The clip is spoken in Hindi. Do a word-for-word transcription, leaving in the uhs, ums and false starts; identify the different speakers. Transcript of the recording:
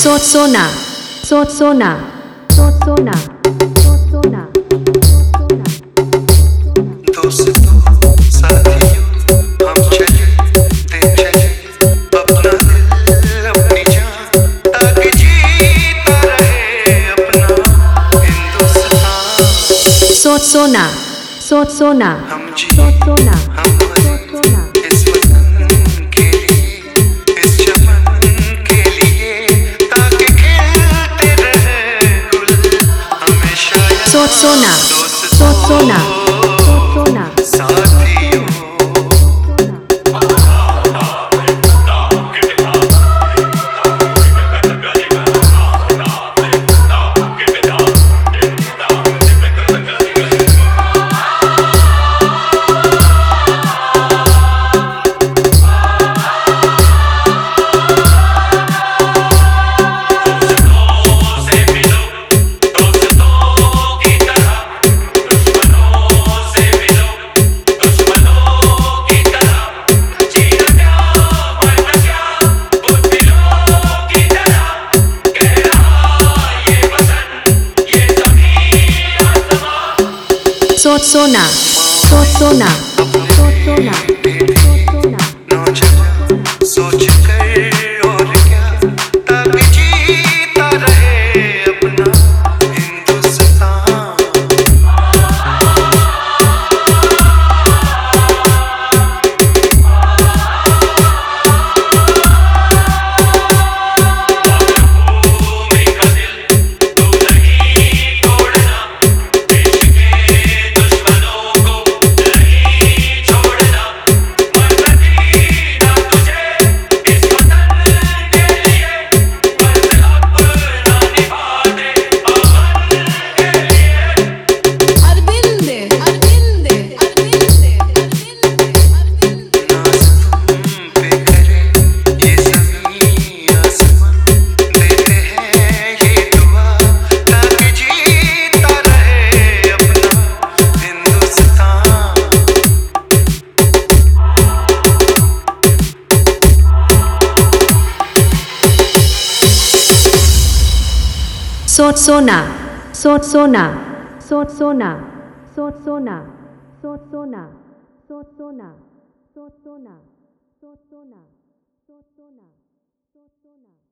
Speaker 1: सोना सोना सोना सोना
Speaker 2: दोस्तों साथियों हम चले ते चले अपना दिल अपनी जान ताकि जीता रहे अपना हिंदुस्तान।
Speaker 1: सोना सोना
Speaker 2: हम जी
Speaker 1: सोना
Speaker 2: हम मरे इस वतन के लिए इस चमन के लिए ताकि खिलते रहे गुल हमेशा
Speaker 1: सोना
Speaker 2: दोस्तों
Speaker 1: सोना सोना
Speaker 2: साथियों।
Speaker 1: सोना सोना सोना
Speaker 2: सोच कर और क्या ताकि जीता रहे अपना हिंदुस्तान।
Speaker 1: सोना सोना सोना सोना सोना सोना सोना सोना सोना सोना सोना